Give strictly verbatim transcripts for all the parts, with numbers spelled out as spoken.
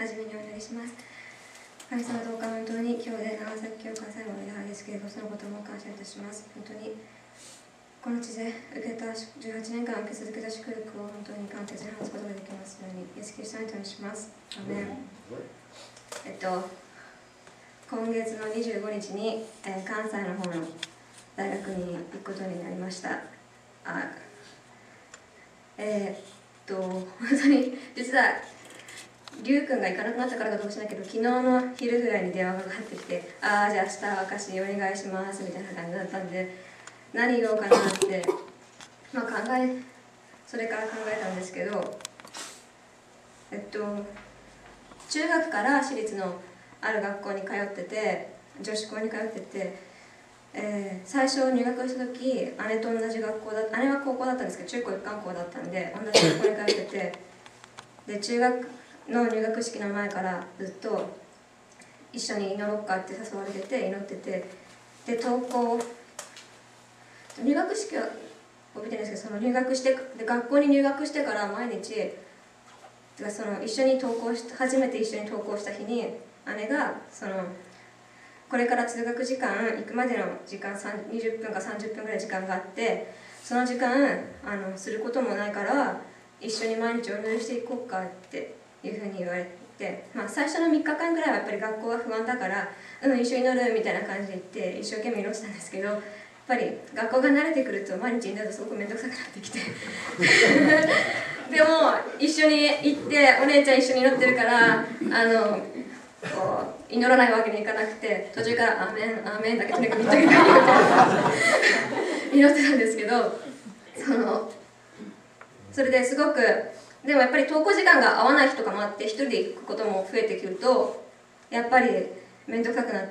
はじめにお祈りします。神様どうか本当に今日で長崎教会最後の礼拝ですけれど、そのことも感謝いたします。本当にこの地で受けたじゅうはちねんかん受け続けた祝福を本当に簡潔に話すことができますように、イエス・キリストにお祈りします。アメン。えっと今月のにじゅうごにちに、えー、関西の方の大学に行くことになりました。あえー、っと本当に実はりゅうくんが行かなくなったからかどうかしないけど、昨日の昼ぐらいに電話がかかってきて、ああじゃあ明日証しお願いしますみたいな感じだったんで、何言おうかなって、まあ、考えそれから考えたんですけど、えっと中学から私立のある学校に通ってて、女子校に通ってて、えー、最初入学した時姉と同じ学校だ姉は高校だったんですけど、中高一貫校だったんで同じ学校に通ってて、で中学の入学式の前からずっと一緒に祈ろうかって誘われてて祈ってて、で登校入学式は覚えてないんですけど、その入学してで学校に入学してから毎日その一緒に登校し初めて一緒に登校した日に姉がそのこれから通学時間行くまでの時間にじゅっぷんかさんじゅっぷんぐらい時間があって、その時間あのすることもないから一緒に毎日お祈りしていこうかっていうふうに言われて、まあ、最初のみっかかんぐらいはやっぱり学校が不安だからうん一緒に祈るみたいな感じで言って一生懸命祈ってたんですけど、やっぱり学校が慣れてくると毎日祈るとすごく面倒くさくなってきてでも一緒に行ってお姉ちゃん一緒に祈ってるからあのこう祈らないわけにいかなくて、途中から「アーメンアーメン」だけとにかく言って祈ってたんですけど、そのそれですごくでもやっぱり登校時間が合わない日とかもあって、一人で行くことも増えてくるとやっぱり面倒くさくなって、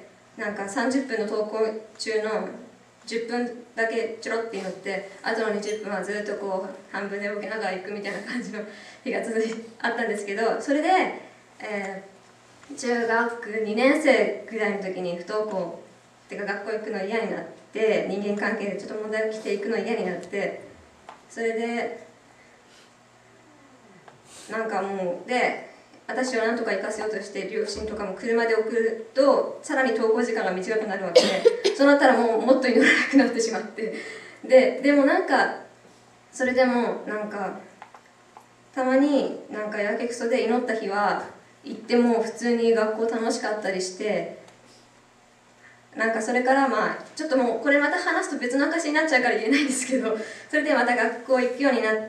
なんかさんじゅっぷんの登校中のじゅっぷんだけちょろって祈って、あとのにじゅっぷんはずっとこう半分で動きながら行くみたいな感じの日が続いてあったんですけど、それで、えー、中学にねん生ぐらいの時に不登校っていうか学校行くの嫌になって、人間関係でちょっと問題が来ていくの嫌になって、それでなんかもうで私をなんとか行かせようとして両親とかも車で送るとさらに登校時間が短くなるわけで、そうなったらもうもっと祈らなくなってしまって、ででもなんかそれでもなんかたまになんかやけくそで祈った日は行っても普通に学校楽しかったりして、なんかそれからまあちょっともうこれまた話すと別の証になっちゃうから言えないんですけど、それでまた学校行くようになって、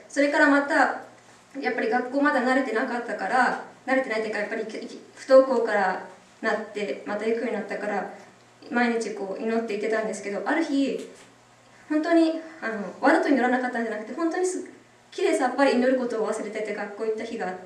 それからまたやっぱり学校まだ慣れてなかったから慣れてないっていうかやっぱり不登校からなってまた行くようになったから毎日こう祈っていってたんですけど、ある日本当にあのわざと祈らなかったんじゃなくて本当にすきれいさっぱり祈ることを忘れてて学校行った日があって、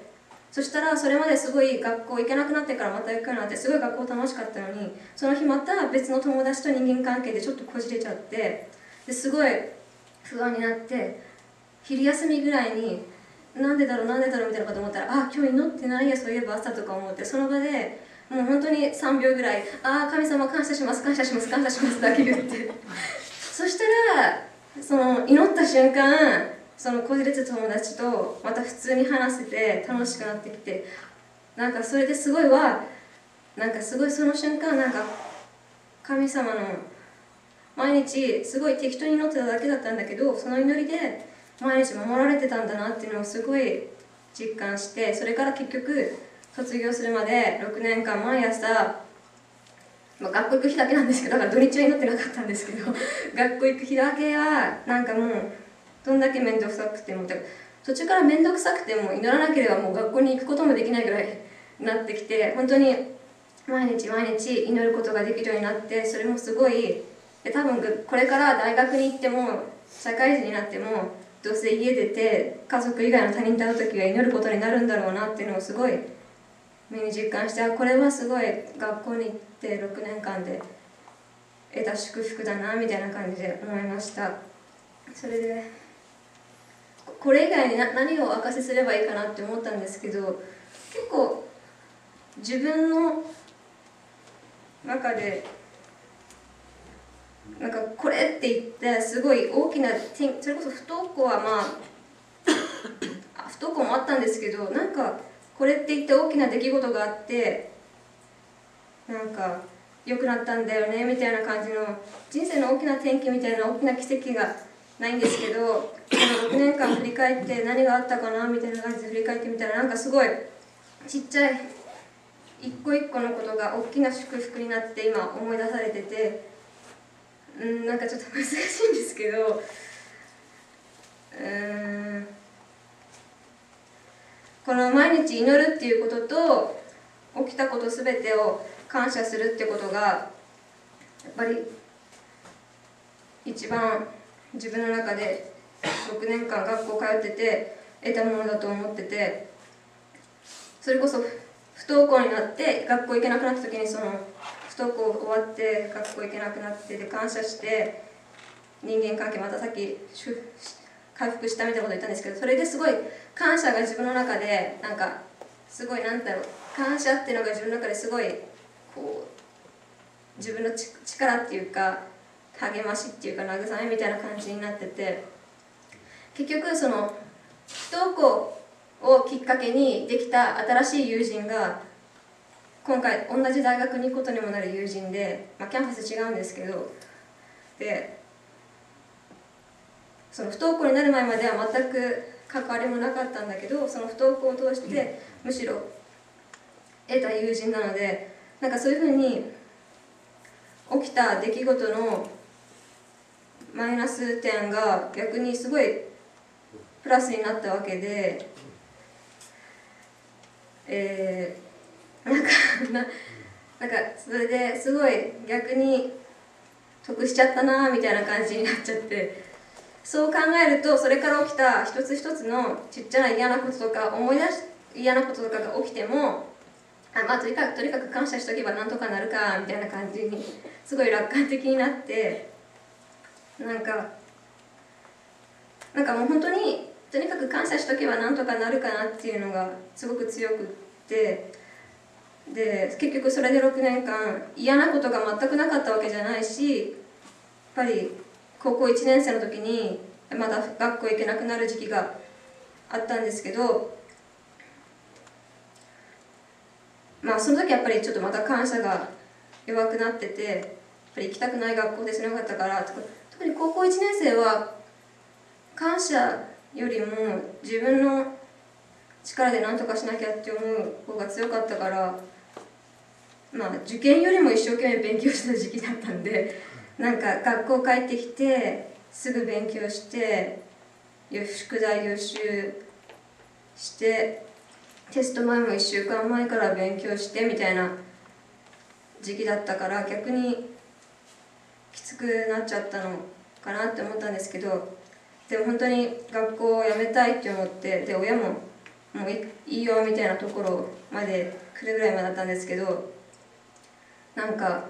そしたらそれまですごい学校行けなくなってからまた行くようになってすごい学校楽しかったのに、その日また別の友達と人間関係でちょっとこじれちゃって、ですごい不安になって、昼休みぐらいになんでだろうなんでだろうみたいなこと思ったら、あ今日祈ってないやそういえば朝とか思って、その場でもう本当にさんびょうぐらい「ああ神様感謝します感謝します感謝します」だけ言ってそしたらその祈った瞬間そのこじれてた友達とまた普通に話せて楽しくなってきて、なんかそれですごいはなんかすごいその瞬間なんか神様の毎日すごい適当に祈ってただけだったんだけど、その祈りで毎日守られてたんだなっていうのをすごい実感して、それから結局卒業するまでろくねんかん毎朝、まあ、学校行く日だけなんですけど、だから土日は祈ってなかったんですけど学校行く日だけはなんかもうどんだけ面倒くさくても途中から面倒くさくても祈らなければもう学校に行くこともできないぐらいになってきて、本当に毎日毎日祈ることができるようになって、それもすごいで多分これから大学に行っても社会人になってもどうせ家出て家族以外の他人と会う時は祈ることになるんだろうなっていうのをすごい目に実感して、これはすごい学校に行ってろくねんかんで得た祝福だなみたいな感じで思いました。それでこれ以外に何を証しすればいいかなって思ったんですけど、結構自分の中でなんかこれって言ってすごい大きなそれこそ不登校はまあ不登校もあったんですけど、なんかこれって言って大きな出来事があってなんか良くなったんだよねみたいな感じの人生の大きな転機みたいな大きな奇跡がないんですけど、このろくねんかん振り返って何があったかなみたいな感じで振り返ってみたらなんかすごいちっちゃい一個一個のことが大きな祝福になって今思い出されてて、うんなんかちょっと難しいんですけど、うーんこの毎日祈るっていうことと起きたことすべてを感謝するってことがやっぱり一番自分の中でろくねんかん学校通ってて得たものだと思ってて、それこそ不登校になって学校行けなくなった時にその不登校終わって学校行けなくなってで感謝して人間関係またさっき回復したみたいなこと言ったんですけど、それですごい感謝が自分の中でなんかすごいなんだろう感謝っていうのが自分の中ですごいこう自分の力っていうか励ましっていうか慰めみたいな感じになってて、結局その不登校をきっかけにできた新しい友人が今回同じ大学に行くことにもなる友人で、まあ、キャンパス違うんですけど、でその不登校になる前までは全く関わりもなかったんだけど、その不登校を通してむしろ得た友人なので、なんかそういうふうに起きた出来事のマイナス点が逆にすごいプラスになったわけで、えー、なんかな、なんかそれですごい逆に得しちゃったなみたいな感じになっちゃって、そう考えるとそれから起きた一つ一つのちっちゃな嫌なこととか思い出し嫌なこととかが起きても、あ、まあ、とにかくとにかく感謝しとけばなんとかなるかみたいな感じにすごい楽観的になって、なんかなんかもう本当にとにかく感謝しとけばなんとかなるかなっていうのがすごく強くって、で結局それでろくねんかん嫌なことが全くなかったわけじゃないし、やっぱり高校いちねん生の時にまだ学校行けなくなる時期があったんですけど、まあその時やっぱりちょっとまた感謝が弱くなってて、やっぱり行きたくない学校ですなかったから、特に高校いちねん生は感謝よりも自分の力で何とかしなきゃって思う方が強かったから、まあ受験よりも一生懸命勉強した時期だったんで、なんか学校帰ってきてすぐ勉強して宿題予習してテスト前もいっしゅうかんまえから勉強してみたいな時期だったから、逆にきつくなっちゃったのかなって思ったんですけど、でも本当に学校を辞めたいって思って、で親ももういいよみたいなところまで来るぐらいまでだったんですけど、なんか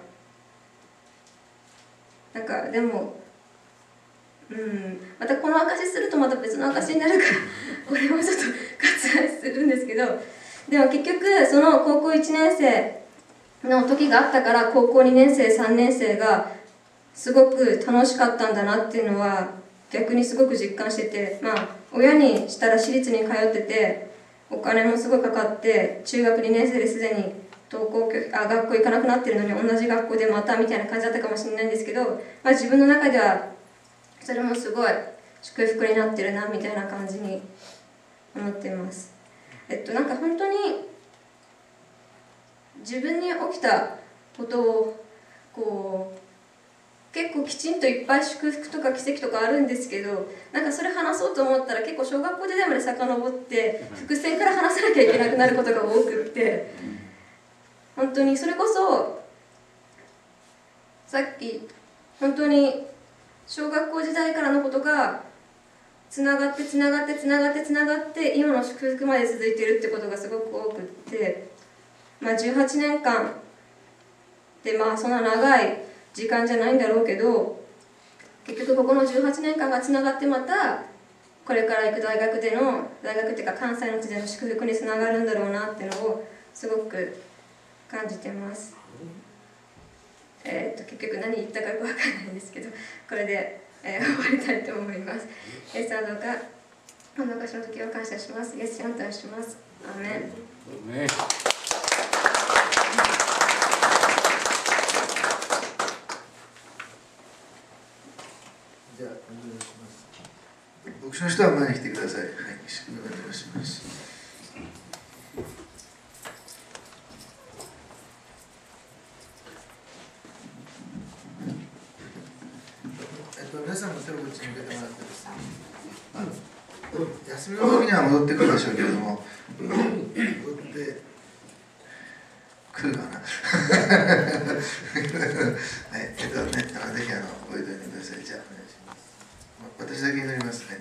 なんかでもうんまたこの証しするとまた別の証になるからこれもちょっと割愛するんですけど、でも結局その高校いちねん生の時があったから高校にねん生さんねん生がすごく楽しかったんだなっていうのは逆にすごく実感してて、まあ親にしたら私立に通っててお金もすごいかかって中学にねん生ですでに登校あ学校行かなくなってるのに同じ学校でまたみたいな感じだったかもしれないんですけど、まあ、自分の中ではそれもすごい祝福になってるなみたいな感じに思ってます。えっとなんか本当に自分に起きたことをこう結構きちんといっぱい祝福とか奇跡とかあるんですけど、なんかそれ話そうと思ったら結構小学校時代まで遡って伏線から話さなきゃいけなくなることが多くって、本当にそれこそさっき本当に小学校時代からのことがつながってつながってつながってつながって今の祝福まで続いてるってことがすごく多くって、まあじゅうはちねんかんでまあそんな長い時間じゃないんだろうけど、結局ここのじゅうはちねんかんがつながってまたこれから行く大学での大学っていうか関西の地での祝福につながるんだろうなっていうのをすごく感じてます。えー、と結局何言ったかよく分かんないんですけど、これで、えー、終わりたいと思います。イエスはどうかこの証の時を感謝します。イエスちゃんとします。 アーメン。 ね、 じゃあお願いします。牧師の人は前に来てください。はい、祝福をお願いします。えっと皆さんも手をこっちに向けてもらってですね。あの休みの時には戻ってくるでしょうけれども、戻ってくるかな。はい、えっとね、あのぜひあの覚えておいてください。じゃあお願いします。私だけ祈りますね。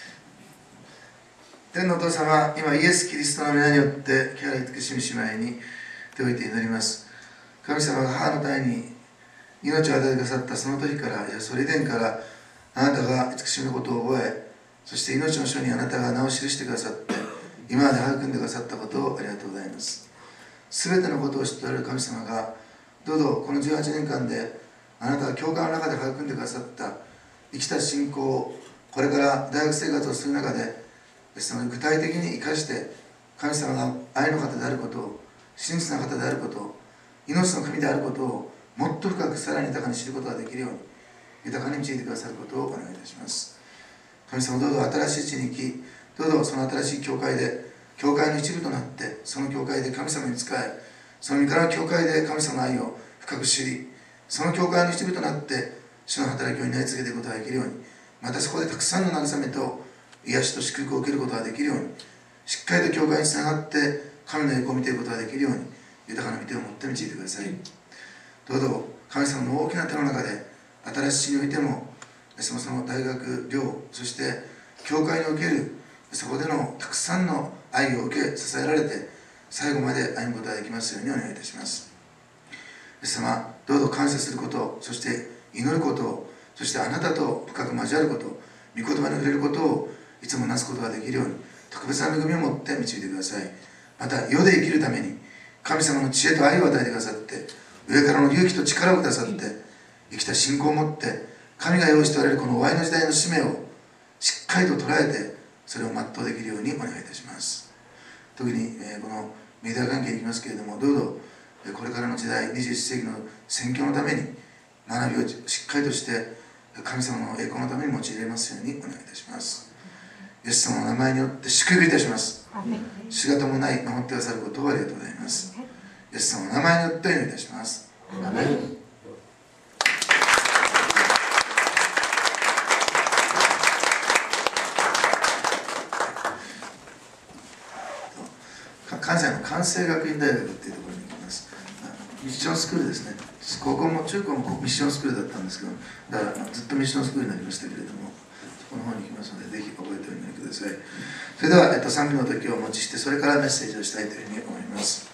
天のお父様、今イエス・キリストの皆によって汚れ慈しみ姉妹に手を置いて祈ります。神様が母のために命を与えてくださったその時から、いやそれ以前からあなたが慈しみのことを覚え、そして命の書にあなたが名を記してくださって、今まで育んでくださったことをありがとうございます。すべてのことを知っておられる神様が、どうぞこのじゅうはちねんかんであなたが教会の中で育んでくださった生きた信仰をこれから大学生活をする中で、その具体的に生かして神様が愛の方であることを、真実な方であることを、命の神であることをもっと深くさらに豊かに知ることができるように豊かに導いてくださることをお願いいたします。神様、どうぞ新しい地に行き、どうぞその新しい教会で教会の一部となって、その教会で神様に仕え、その身からの教会で神様の愛を深く知り、その教会の一部となって主の働きを担い続けていくことができるように、またそこでたくさんの慰めと癒しと祝福を受けることができるように、しっかりと教会につながって神の栄光を見ていくことができるように、豊かな御手を持って導いてください。どうぞ神様の大きな手の中で、新しい地においても、そもそも大学寮、そして教会におけるそこでのたくさんの愛を受け支えられて、最後まで歩むことができますようにお願いいたします。イエス様、どうぞ感謝すること、そして祈ることを、そしてあなたと深く交わること、御言葉に触れることをいつもなすことができるように、特別な恵みを持って導いてください。また世で生きるために神様の知恵と愛を与えてくださって、上からの勇気と力をくださって、生きた信仰を持って神が用意しておられるこの終わりの時代の使命をしっかりと捉えて、それを全うできるようにお願いいたします。特に、えー、このメディア関係に行きますけれども、どうぞこれからの時代、にじゅういっせいきの宣教のために学びをしっかりとして神様の栄光のために用いられますようにお願いいたします。イエス様の名前によって祝福いたします。主が伴い守ってくださることをありがとうございます。イエス様の名前によってお願いいたします。アメン。関西の関西学院大学っていうところに行きます。ミッションスクールですね。高校も中高もミッションスクールだったんですけど、だからずっとミッションスクールになりましたけれども、そこの方に行きますので、ぜひ覚えておいてください。それでは、えっと、賛美の時をお持ちして、それからメッセージをしたいというふうに思います。